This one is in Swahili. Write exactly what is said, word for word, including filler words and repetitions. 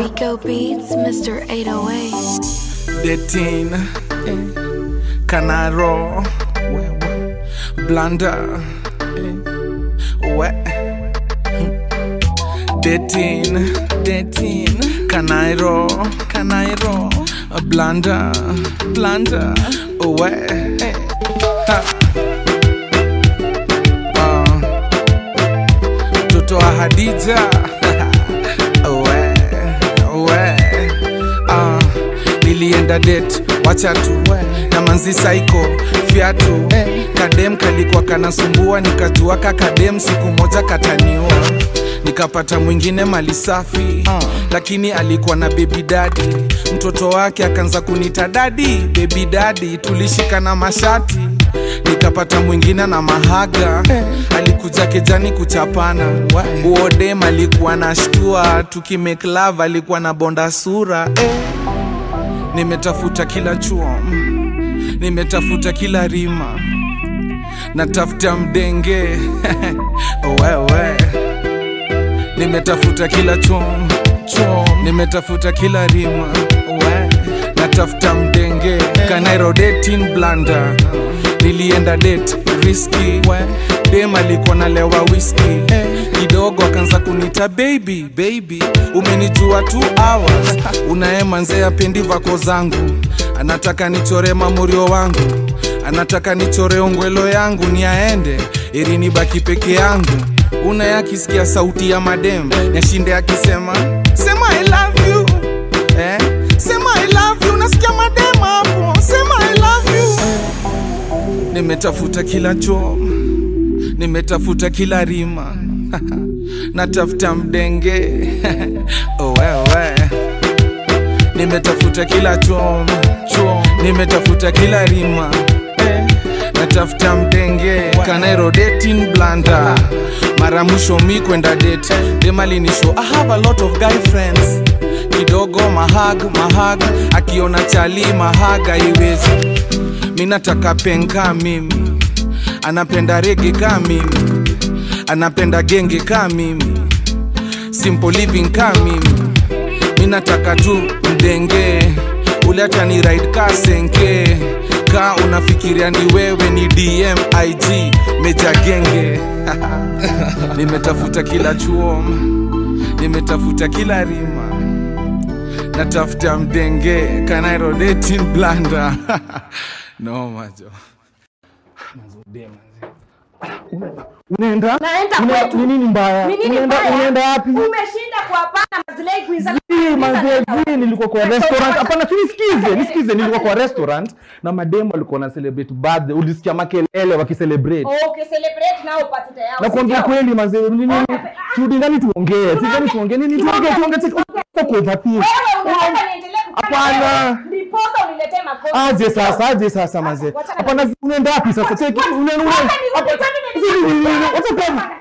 Nico Beats, Mister eight oh eight. Dating, eh. Canaro, Blunder, eh. Wet. Dating, dating, Canairo, Canairo, Blunder, Blunder, Wet. Eh. Ha. Uh. Toto wa Hadija. Nilienda date, wacha tu na manzi saiko, fiatu kadem kalikuwa kanasumbua, nikajua kakadem siku moja kataniua. Nikapata mwingine mali safi, lakini alikuwa na baby daddy. Mtoto wake akanza kunita daddy, baby daddy, tulishikana mashati. Nikapata mwingine na mahaga, alikuja kejani kuchapana. Uodem alikuwa na shtua, tukimake love alikuwa na bonda sura. eh. Nimetafuta kila chuo, nimetafuta kila rima, natafuta mdenge wewe. Nimetafuta kila chuo, chuo, nimetafuta kila rima, we, natafuta mdenge. Canairo dating Blunder, nilienda date risky, dem alikuwa nalewa whisky. Kidogo akanza kunita baby, baby, umenijua two hours. Unae manze apendi vako zangu, anataka nichore mamurio wangu, anataka nichore ongwelo yangu, ni aende ili nibaki peke yangu. Unae akisikia sauti ya madem, nyashinde akisema sema I love you, eh? Sema I love you, nasikia madem hapo, sema I love you. Nimetafuta kila choo, nimetafuta kila rima, natafuta mdenge oh, wewe. Nimetafuta kila choo, choo, nimetafuta kila rima, natafuta mdenge. Canairo dating Blunder, mara mwisho mi kwenda date, dem alinishow I have a lot of guy friends. Kidogo mahag, mahag, akiona chali mahaga iwezi. Minataka penka mimi, anapenda reggae ka mimi, anapenda genge ka mimi, simple living ka mimi. Minataka tu mdenge, ule hata ni ride ka senke. Ka unafikiria ni wewe ni D M I G meja genge. Nimetafuta kila chuo, nimetafuta kila rima, natafuta mdenge. Canairo dating Blunder. No majo. Unaenda? Naenda kwetu. Nini mbaya? Unaenda unaenda wapi? Umeshinda kuapana mazilei kuiza. Mazee nilikuwa kwa restaurant. Hapana, nisikize, nisikize nilikuwa kwa restaurant na mademo walikuwa na celebrate birthday. Ulisikia makelele wakicelebrate. Oh, okay, celebrate nao upate yao. Na kuambia kweli mazee, nini tudingani tuongee. Tudingani tuongee. Nini tuongee? Tuongee kwa kuvatia. Wewe unaona niendelee kufanya. Hapana. Niposa uniletee makosa. Aje sasa, aje sasa mazee. Hapana, unaenda wapi sasa? Cheki, unaenda. Wacha kama